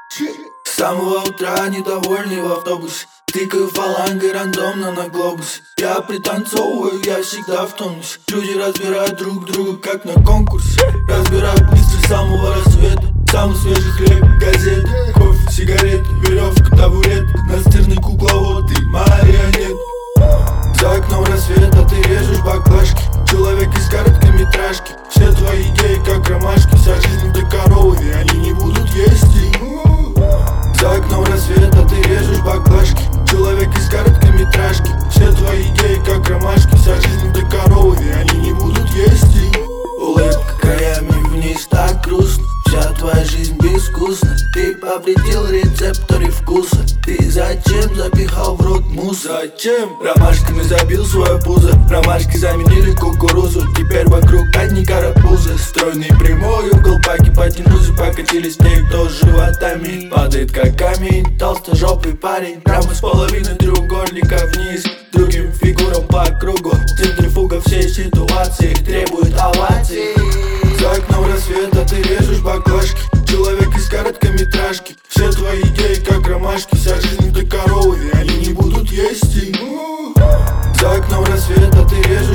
С самого утра недовольный в автобусе, тыкаю фалангой рандомно на глобусе. Я пританцовываю, я всегда в тонусе. Люди разбирают друг друга, как на конкурсе. Разбирают быстро с самого рассвета. Самый свежий хлеб, газеты, кофе, сигареты, веревка, табурет, настырный кукловод и марионет. За окном рассвета ты режешь баклажки, человек из короткометражки. Все твои идеи как ромашки, вся жизнь до коровы, и они не будут есть. За окном рассвета ты режешь баклажки, человек из короткометражки. Все твои идеи как ромашки, вся жизнь до коровы, и они не будут есть. Улыбка краями вниз, так грустно. Вся твоя жизнь безвкусна. Ты повредил рецепторы вкуса. Ты зачем запихал в рот мусс? Зачем? Ромашками забил свое пузо. Ромашки заменили кукурузу. Теперь вокруг одни карапузы. Стройный прямой угол по гипотенузе. Покатились те, кто с животами падает как камень. Толстожопый парень прямо с половины треугольника вниз. Другим фигурам по кругу. Центрифуга всей ситуации требует оваций. За окном рассвета ты режешь баклажки, человек из короткометражки. Все твои идеи как ромашки, вся жизнь до коровы, и они не будут есть. За окном рассвета ты режешь